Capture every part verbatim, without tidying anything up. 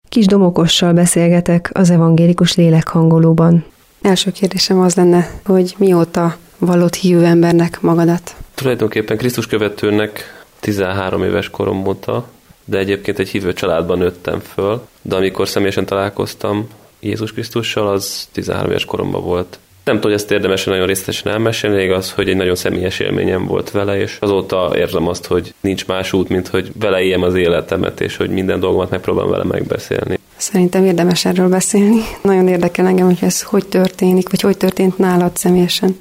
Kis Domokossal beszélgetek az Evangélikus Lélekhangolóban. Első kérdésem az lenne, hogy mióta vallott hívő embernek magadat? Tulajdonképpen Krisztus követőnek tizenhárom éves korom óta, de egyébként egy hívő családban nőttem föl, de amikor személyesen találkoztam Jézus Krisztussal, az tizenhárom éves koromban volt. Nem tudom, hogy ezt érdemes nagyon részletesen elmesélni, igaz, hogy egy nagyon személyes élményem volt vele, és azóta érzem azt, hogy nincs más út, mint hogy vele éljem az életemet, és hogy minden dolgomat megpróbálom vele megbeszélni. Szerintem érdemes erről beszélni. Nagyon érdekel engem, hogy ez hogy történik, vagy hogy történt nálad személyesen.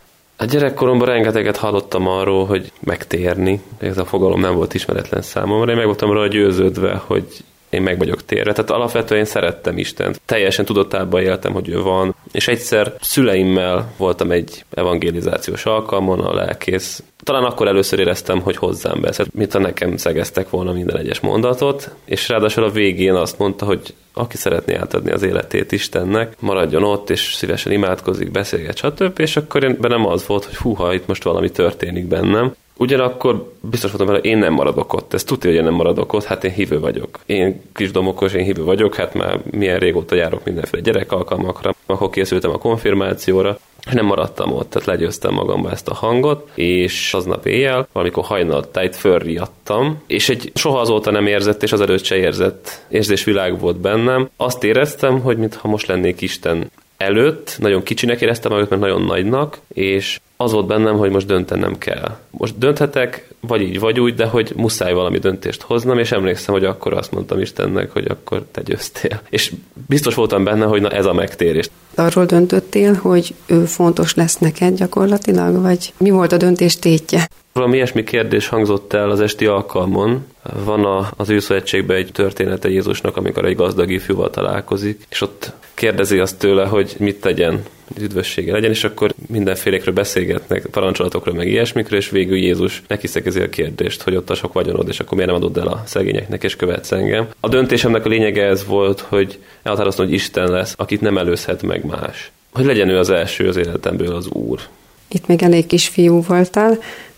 A gyerekkoromban rengeteget hallottam arról, hogy megtérni. Ez a fogalom nem volt ismeretlen számomra. Én meg voltam róla győződve, hogy én meg vagyok térve. Tehát alapvetően én szerettem Istent. Teljesen tudatában éltem, hogy ő van. És egyszer szüleimmel voltam egy evangelizációs alkalmon, a lelkész. Talán akkor először éreztem, hogy hozzám beszélt, mintha nekem szegeztek volna minden egyes mondatot, és ráadásul a végén azt mondta, hogy aki szeretné átadni az életét Istennek, maradjon ott, és szívesen imádkozik, beszélget, stb. És akkor én bennem az volt, hogy húha, itt most valami történik bennem. Ugyanakkor biztos voltam vele, én nem maradok ott. Ez tudja, hogy én nem maradok ott, hát én hívő vagyok. Én Kis Domokos, én hívő vagyok, hát már milyen régóta járok mindenféle gyerekalkalmakra, akkor készültem a konfirmációra, és nem maradtam ott, tehát legyőztem magamba ezt a hangot, és aznap éjjel, valamikor hajnaltájt fölriadtam, és egy soha azóta nem érzett, és az előtt se érzett érzésvilág volt bennem. Azt éreztem, hogy mintha most lennék Isten előtt, nagyon kicsinek éreztem előtt, mert nagyon nagynak, és az volt bennem, hogy most döntenem kell. Most dönthetek, vagy így, vagy úgy, de hogy muszáj valami döntést hoznom, és emlékszem, hogy akkor azt mondtam Istennek, hogy akkor te győztél. És biztos voltam benne, hogy na ez a megtérés. Arról döntöttél, hogy ő fontos lesz neked gyakorlatilag, vagy mi volt a döntés tétje? Valami ilyesmi kérdés hangzott el az esti alkalmon. Van a, az Őszövetségben egy története Jézusnak, amikor egy gazdag ifjúval találkozik, és ott kérdezi azt tőle, hogy mit tegyen, üdvössége legyen, és akkor mindenfélékről beszélgetnek, parancsolatokról, meg ilyesmikről, és végül Jézus neki szegezi a kérdést, hogy ott a sok vagyonod, és akkor miért nem adod el a szegényeknek, és követsz engem. A döntésemnek a lényege ez volt, hogy elhatároztam, hogy Isten lesz, akit nem előzhet meg más. Hogy legyen ő az első az életemből az Úr. Itt még elég kisfiú voltál,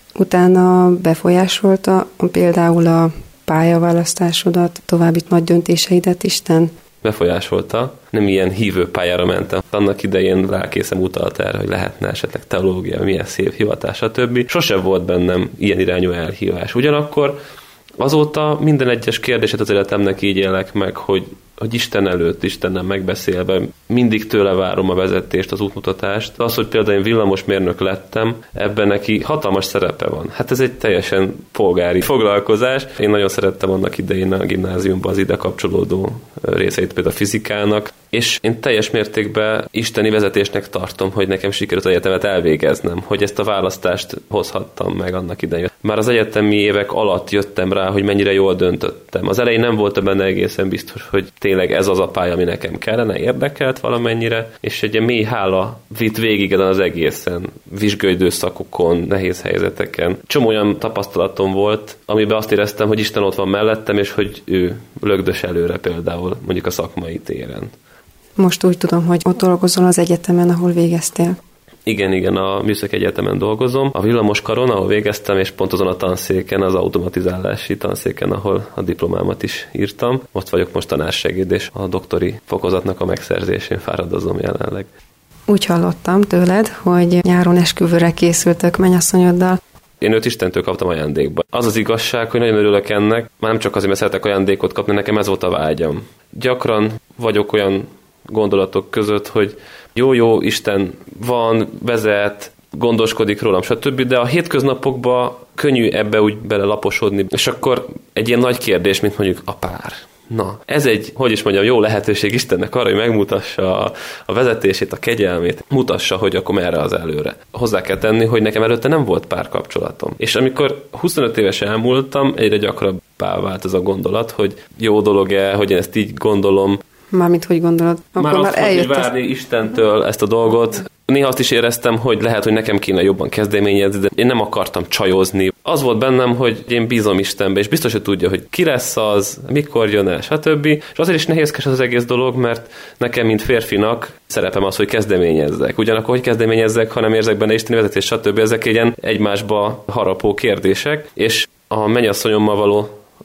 utána befolyásolta például a pályaválasztásodat, további nagy döntéseidet Isten? Befolyásolta. Nem ilyen hívő pályára mentem. Annak idején lelkészem utalt erre, hogy lehetne esetleg teológia, milyen szép hivatás, stb. Sose volt bennem ilyen irányú elhívás. Ugyanakkor azóta minden egyes kérdéset az életemnek így élek meg, hogy, hogy Isten előtt, Istennel megbeszélve mindig tőle várom a vezetést, az útmutatást. Az, hogy például én villamosmérnök lettem, ebben neki hatalmas szerepe van. Hát ez egy teljesen polgári foglalkozás. Én nagyon szerettem annak idején a gimnáziumban az ide kapcsolódó részeit, például a fizikának, és én teljes mértékben isteni vezetésnek tartom, hogy nekem sikerült az egyetemet elvégeznem, hogy ezt a választást hozhattam meg annak idején. Már az egyetemi évek alatt jöttem rá, hogy mennyire jól döntöttem. Az elején nem voltam benne egészen biztos, hogy tényleg ez az a pálya, ami nekem kellene, érdekelt valamennyire, és egy mély hála vitt végig ezen az egészen, vizsgai időszakokon, nehéz helyzeteken. Csomó olyan tapasztalatom volt, amiben azt éreztem, hogy Isten ott van mellettem, és hogy ő lögdös előre például, mondjuk a szakmai téren. Most úgy tudom, hogy ott dolgozol az egyetemen, ahol végeztél. Igen, igen, a Műszaki Egyetemen dolgozom. A villamoskaron, ahol végeztem, és pont azon a tanszéken, az automatizálási tanszéken, ahol a diplomámat is írtam. Ott vagyok most tanársegéd, és a doktori fokozatnak a megszerzésén fáradozom jelenleg. Úgy hallottam tőled, hogy nyáron esküvőre készültök mennyasszonyoddal. Én őt Istentől kaptam ajándékba. Az az igazság, hogy nagyon örülök ennek, már nem csak azért, mert szeretek ajándékot kapni, nekem ez volt a vágyam. Gyakran vagyok olyan gondolatok között, hogy jó-jó, Isten van, vezet, gondoskodik rólam, stb., de a hétköznapokban könnyű ebbe úgy belelaposodni, és akkor egy ilyen nagy kérdés, mint mondjuk a pár. Na, ez egy, hogy is mondjam, jó lehetőség Istennek arra, hogy megmutassa a, a vezetését, a kegyelmét, mutassa, hogy akkor merre az előre. Hozzá kell tenni, hogy nekem előtte nem volt párkapcsolatom. És amikor huszonöt éves elmúltam, egyre gyakrabbá vált ez a gondolat, hogy jó dolog-e, hogy én ezt így gondolom. Mármint hogy gondolod? Akkor már azt hogy várni az... Istentől ezt a dolgot. Néha azt is éreztem, hogy lehet, hogy nekem kéne jobban kezdeményezni, de én nem akartam csajozni. Az volt bennem, hogy én bízom Istenbe, és biztos, hogy tudja, hogy ki lesz az, mikor jön el, stb. És azért is nehézkes az egész dolog, mert nekem, mint férfinak szerepem az, hogy kezdeményezzek. Ugyanakkor, hogy kezdeményezzek, ha nem érzek benne isteni vezetés, stb. Ezek ilyen egymásba harapó kérdések, és a mennyasszonyommal való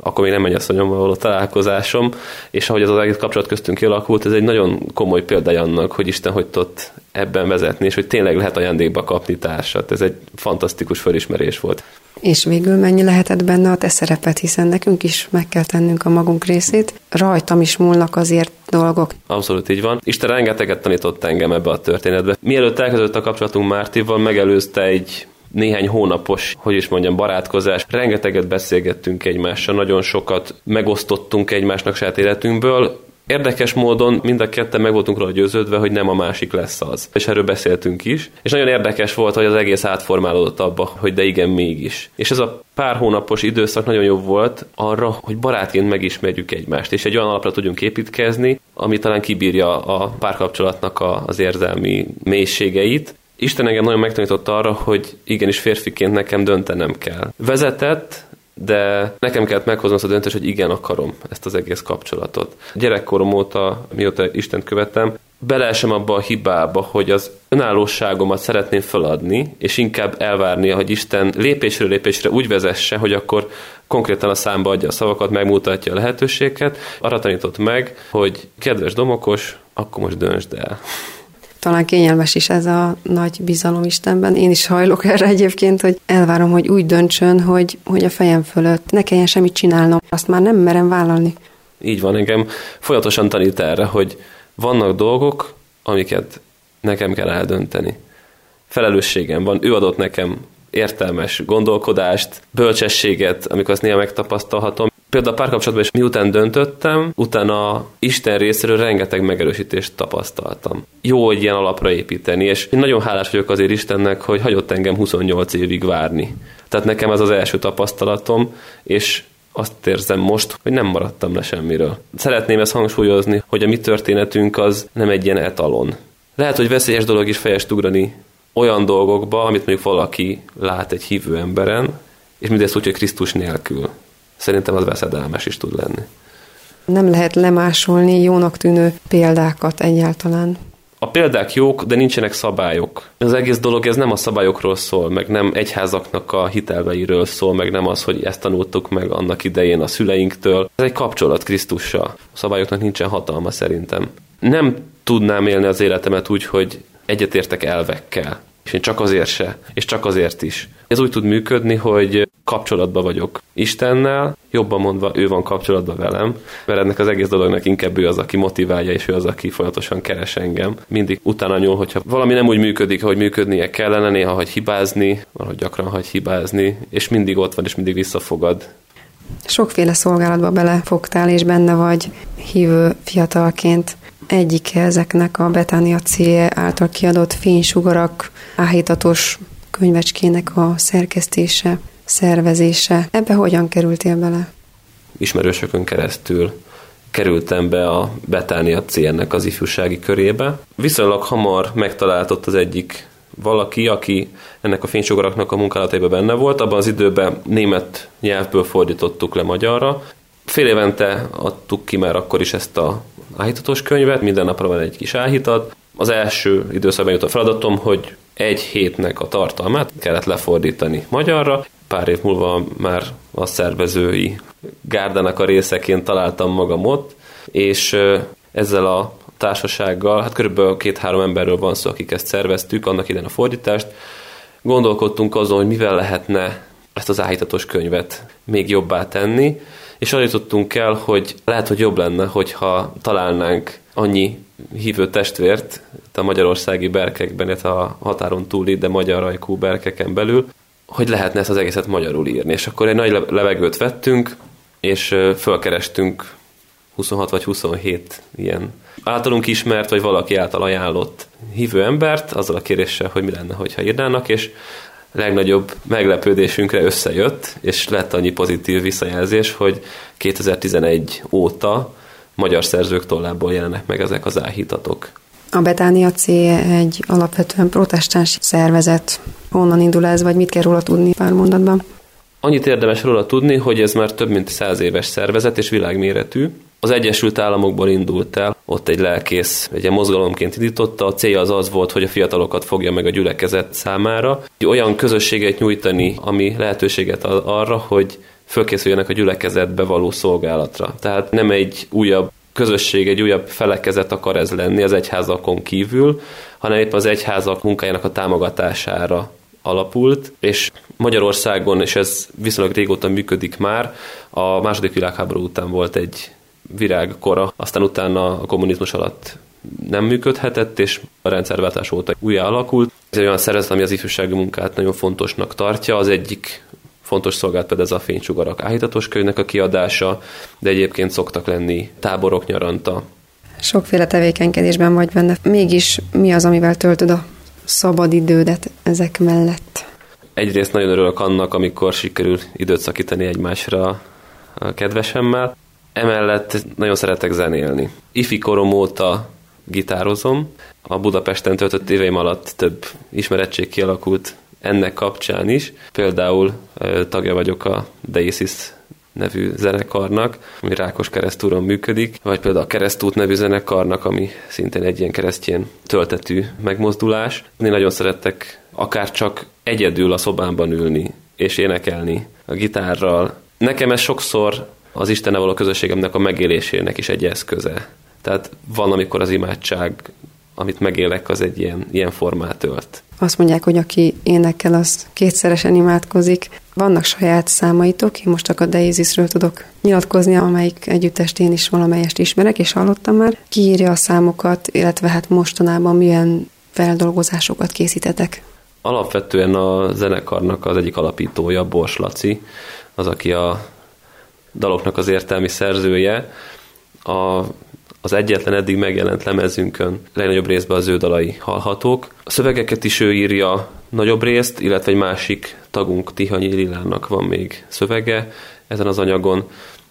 akkor még nem mennyasszonyommal való találkozásom, és ahogy az az egész kapcsolat köztünk kialakult, ez egy nagyon komoly példája annak, hogy Isten hogy tudott ebben vezetni, és hogy tényleg lehet ajándékba kapni társat. Ez egy fantasztikus felismerés volt. És végül mennyi lehetett benne a te szerepet, hiszen nekünk is meg kell tennünk a magunk részét. Rajtam is múlnak azért dolgok. Abszolút így van. Isten rengeteget tanított engem ebbe a történetbe. Mielőtt elkezdődött a kapcsolatunk Mártival, megelőzte egy néhány hónapos, hogy is mondjam, barátkozás. Rengeteget beszélgettünk egymással, nagyon sokat megosztottunk egymásnak saját életünkből. Érdekes módon mind a ketten meg voltunk róla győződve, hogy nem a másik lesz az. És erről beszéltünk is. És nagyon érdekes volt, hogy az egész átformálódott abba, hogy de igen, mégis. És ez a pár hónapos időszak nagyon jobb volt arra, hogy barátként megismerjük egymást, és egy olyan alapra tudjunk építkezni, ami talán kibírja a párkapcsolatnak a, az érzelmi mélységeit. Isten engem nagyon megtanította arra, hogy igenis férfiként nekem döntenem kell. Vezetett, de nekem kellett meghoznom azt a döntést, hogy igen, akarom ezt az egész kapcsolatot. Gyerekkorom óta, mióta Istent követem, beleesem abba a hibába, hogy az önállóságomat szeretném feladni, és inkább elvárni, hogy Isten lépésről lépésre úgy vezesse, hogy akkor konkrétan a számba adja a szavakat, megmutatja a lehetőséget. Arra tanított meg, hogy kedves Domokos, akkor most döntsd el. Talán kényelmes is ez a nagy bizalom Istenben. Én is hajlok erre egyébként, hogy elvárom, hogy úgy döntsön, hogy, hogy a fejem fölött ne kelljen semmit csinálnom. Azt már nem merem vállalni. Így van, engem folyamatosan tanít erre, hogy vannak dolgok, amiket nekem kell eldönteni. Felelősségem van, ő adott nekem értelmes gondolkodást, bölcsességet, amikor azt néha megtapasztalhatom. Például a párkapcsolatban is miután döntöttem, utána Isten részéről rengeteg megerősítést tapasztaltam. Jó, hogy ilyen alapra építeni, és én nagyon hálás vagyok azért Istennek, hogy hagyott engem huszonnyolc évig várni. Tehát nekem ez az első tapasztalatom, és azt érzem most, hogy nem maradtam le semmiről. Szeretném ezt hangsúlyozni, hogy a mi történetünk az nem egy ilyen etalon. Lehet, hogy veszélyes dolog is fejest ugrani olyan dolgokba, amit mondjuk valaki lát egy hívő emberen, és mindezt úgy, hogy Krisztus nélkül. Szerintem az veszedelmes is tud lenni. Nem lehet lemásolni jónak tűnő példákat egyáltalán. A példák jók, de nincsenek szabályok. Az egész dolog ez nem a szabályokról szól, meg nem egyházaknak a hitelveiről szól, meg nem az, hogy ezt tanultuk meg annak idején a szüleinktől. Ez egy kapcsolat Krisztussal. A szabályoknak nincsen hatalma szerintem. Nem tudnám élni az életemet úgy, hogy egyetértek elvekkel. És én csak azért se, és csak azért is. Ez úgy tud működni, hogy kapcsolatban vagyok Istennel, jobban mondva ő van kapcsolatban velem, mert ennek az egész dolognak inkább ő az, aki motiválja, és ő az, aki folyamatosan keres engem. Mindig utána nyúl, hogyha valami nem úgy működik, ahogy működnie kellene, néha hagy hibázni, valahogy gyakran hagy hibázni, és mindig ott van, és mindig visszafogad. Sokféle szolgálatba belefogtál, és benne vagy hívő fiatalként. Egyike ezeknek a Betánia cé által kiadott Fénysugarak áhítatos könyvecskének a szerkesztése, szervezése. Ebbe hogyan kerültél bele? Ismerősökön keresztül kerültem be a Betánia cé-nek az ifjúsági körébe. Viszonylag hamar megtalált ott az egyik valaki, aki ennek a Fénysugaraknak a munkálataiban benne volt. Abban az időben német nyelvből fordítottuk le magyarra. Fél évente adtuk ki már akkor is ezt a áhítatos könyvet, minden napra van egy kis áhítat. Az első időszakban jött a feladatom, hogy egy hétnek a tartalmát kellett lefordítani magyarra. Pár év múlva már a szervezői gárdának a részeként találtam magam ott, és ezzel a társasággal, hát körülbelül két-három emberről van szó, akik ezt szerveztük, annak idején a fordítást. Gondolkodtunk azon, hogy mivel lehetne ezt az áhítatos könyvet még jobbá tenni, és arra jutottunk el, hogy lehet, hogy jobb lenne, hogyha találnánk annyi hívő testvért a magyarországi berkekben, illetve a határon túli, de magyar ajkú berkeken belül, hogy lehetne ezt az egészet magyarul írni. És akkor egy nagy levegőt vettünk, és fölkerestünk huszonhat vagy huszonhét ilyen általunk ismert, vagy valaki által ajánlott hívő embert, azzal a kéréssel, hogy mi lenne, hogyha írnának, és legnagyobb meglepődésünkre összejött, és lett annyi pozitív visszajelzés, hogy kétezer-tizenegy óta magyar szerzők tollából jelennek meg ezek az áhítatok. A Betánia cé egy alapvetően protestáns szervezet. Honnan indul ez, vagy mit kell róla tudni pár mondatban? Annyit érdemes róla tudni, hogy ez már több mint száz éves szervezet és világméretű. Az Egyesült Államokból indult el, ott egy lelkész egy mozgalomként indította, a célja az az volt, hogy a fiatalokat fogja meg a gyülekezet számára, olyan közösséget nyújtani, ami lehetőséget ad arra, hogy fölkészüljenek a gyülekezetbe való szolgálatra. Tehát nem egy újabb közösség, egy újabb felekezet akar ez lenni az egyházakon kívül, hanem éppen az egyházak munkájának a támogatására alapult, és Magyarországon, és ez viszonylag régóta működik már, a második világháború után volt egy virágkora, aztán utána a kommunizmus alatt nem működhetett, és a rendszerváltás óta újjá alakult. Ez egy olyan szervezet, ami az ifjúsági munkát nagyon fontosnak tartja. Az egyik fontos szolgálat például ez a Fénysugarak áhítatos könyvnek a kiadása, de egyébként szoktak lenni táborok nyaranta. Sokféle tevékenykedésben vagy benne. Mégis mi az, amivel töltöd a szabad idődet ezek mellett? Egyrészt nagyon örülök annak, amikor sikerül időt szakítani egymásra a kedvesemmel. Emellett nagyon szeretek zenélni. Ifi korom óta gitározom. A Budapesten töltött éveim alatt több ismerettség kialakult ennek kapcsán is. Például tagja vagyok a Deisis nevű zenekarnak, ami Rákoskeresztúron működik, vagy például a Keresztút nevű zenekarnak, ami szintén egy ilyen keresztjén töltetű megmozdulás. Én nagyon szerettek akár csak egyedül a szobámban ülni és énekelni a gitárral. Nekem ez sokszor az Istennel való közösségemnek a megélésének is egy eszköze. Tehát van, amikor az imádság, amit megélek, az egy ilyen, ilyen formát ölt. Azt mondják, hogy aki énekel, az kétszeresen imádkozik. Vannak saját számaitok, én most csak a Deisisről tudok nyilatkozni, amelyik együttest én is valamelyest ismerek, és hallottam már. Ki írja a számokat, illetve hát mostanában milyen feldolgozásokat készítetek? Alapvetően a zenekarnak az egyik alapítója, Bors Laci, az, aki a daloknak az értelmi szerzője. A Az egyetlen eddig megjelent lemezünkön legnagyobb részben az ő dalai hallhatók. A szövegeket is ő írja nagyobb részt, illetve egy másik tagunk, Tihanyi Lilának van még szövege ezen az anyagon,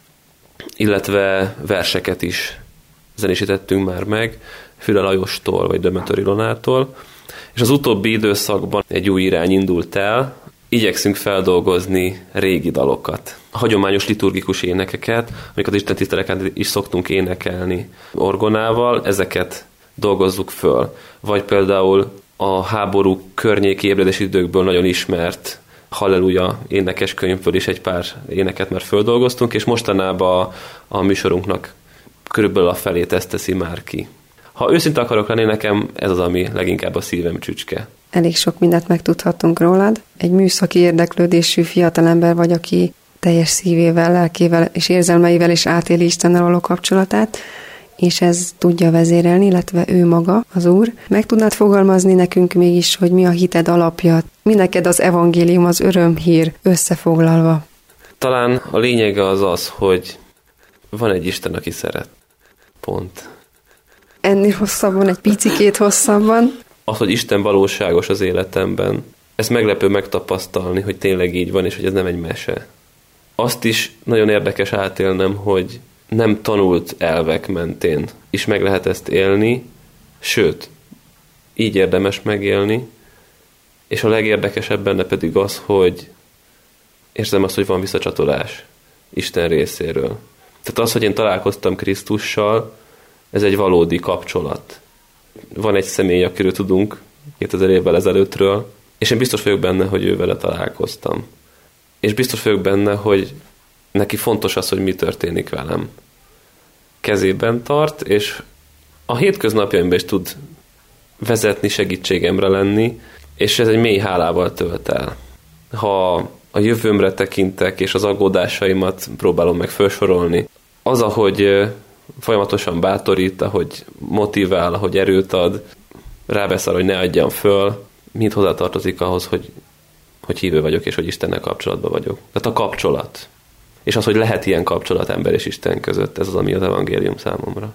illetve verseket is zenésítettünk már meg, Füle Lajostól vagy Dömötör Ilonától. És az utóbbi időszakban egy új irány indult el, igyekszünk feldolgozni régi dalokat. A hagyományos liturgikus énekeket, amiket istentiszteleken is szoktunk énekelni orgonával, ezeket dolgozzuk föl. Vagy például a háború környéki ébredési időkből nagyon ismert Halleluja énekeskönyvből is egy pár éneket már földolgoztunk, és mostanában a, a műsorunknak körülbelül a felét ezt teszi már ki. Ha őszinte akarok lenni, nekem ez az, ami leginkább a szívem csücske. Elég sok mindent megtudhattunk rólad. Egy műszaki érdeklődésű fiatalember vagy, aki teljes szívével, lelkével és érzelmeivel is átéli Istennel való kapcsolatát, és ez tudja vezérelni, illetve ő maga, az Úr. Meg tudnád fogalmazni nekünk mégis, hogy mi a hited alapja? Mi neked az evangélium, az örömhír összefoglalva? Talán a lényege az az, hogy van egy Isten, aki szeret. Pont. Ennél hosszabban, egy picikét hosszabban. Az, hogy Isten valóságos az életemben, ez meglepő megtapasztalni, hogy tényleg így van, és hogy ez nem egy mese. Azt is nagyon érdekes átélnem, hogy nem tanult elvek mentén is meg lehet ezt élni, sőt, így érdemes megélni, és a legérdekesebb benne pedig az, hogy érzem azt, hogy van visszacsatolás Isten részéről. Tehát az, hogy én találkoztam Krisztussal, ez egy valódi kapcsolat. Van egy személy, akiről tudunk kétezer évvel ezelőttről, és én biztos vagyok benne, hogy ő vele találkoztam. És biztos vagyok benne, hogy neki fontos az, hogy mi történik velem. Kezében tart, és a hétköznapjaimban is tud vezetni, segítségemre lenni, és ez egy mély hálával tölt el. Ha a jövőmre tekintek, és az aggódásaimat próbálom meg felsorolni, az, ahogy folyamatosan bátorít, ahogy motivál, ahogy erőt ad, rávesz arra, hogy ne adjam föl, mind hozzátartozik ahhoz, hogy, hogy hívő vagyok, és hogy Istennel kapcsolatban vagyok. Tehát a kapcsolat. És az, hogy lehet ilyen kapcsolat ember és Isten között, ez az, ami az evangélium számomra.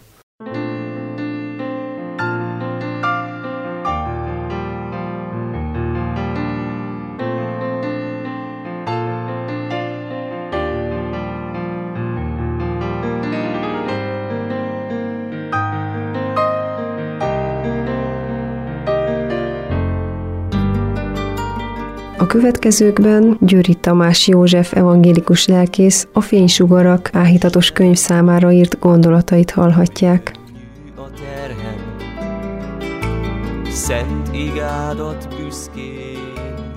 A következőkben Győri Tamás József evangélikus lelkész a Fénysugarak áhítatos könyv számára írt gondolatait hallhatják. A terhem, szent igádat büszkén viselem.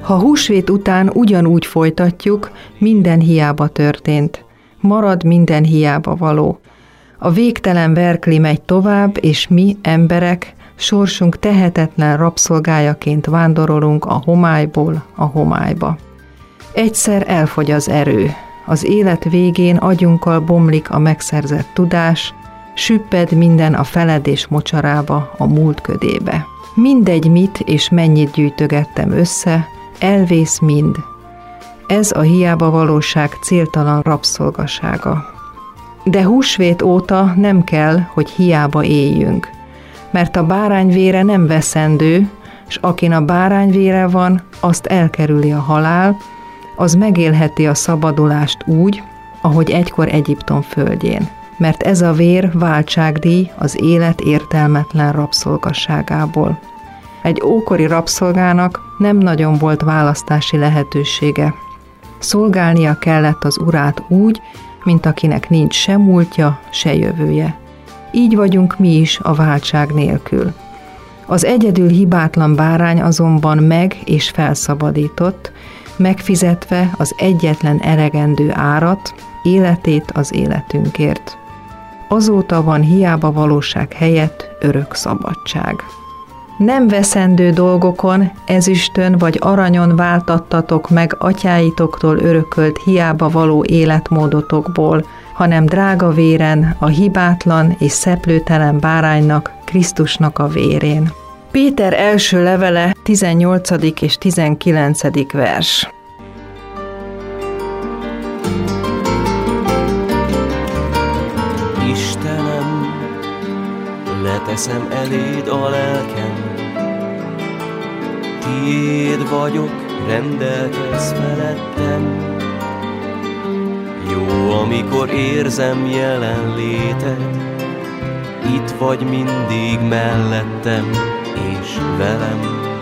Ha húsvét után ugyanúgy folytatjuk, minden hiába történt. Marad minden hiába való. A végtelen verkli megy tovább, és mi, emberek, sorsunk tehetetlen rabszolgájaként vándorolunk a homályból a homályba. Egyszer elfogy az erő. Az élet végén agyunkkal bomlik a megszerzett tudás, süpped minden a feledés mocsarába, a múlt ködébe. Mindegy mit és mennyit gyűjtögettem össze, elvész mind. Ez a hiába valóság céltalan rabszolgasága. De húsvét óta nem kell, hogy hiába éljünk, mert a bárányvére nem veszendő, s akin a bárányvére van, azt elkerüli a halál, az megélheti a szabadulást úgy, ahogy egykor Egyiptom földjén. Mert ez a vér váltságdíj az élet értelmetlen rabszolgasságából. Egy ókori rabszolgának nem nagyon volt választási lehetősége. Szolgálnia kellett az urát úgy, mint akinek nincs se múltja, se jövője. Így vagyunk mi is a váltság nélkül. Az egyedül hibátlan bárány azonban meg és felszabadított, megfizetve az egyetlen elegendő árat, életét az életünkért. Azóta van hiába valóság helyett örök szabadság. Nem veszendő dolgokon, ezüstön vagy aranyon váltattatok meg atyáitoktól örökölt hiába való életmódotokból, hanem drága véren, a hibátlan és szeplőtelen báránynak, Krisztusnak a vérén. Péter első levele, tizennyolcadik és tizenkilencedik vers. Istenem, leteszem eléd a lelkem, tiéd vagyok, rendelkezz felettem. Jó, amikor érzem jelenléted, itt vagy mindig mellettem és velem.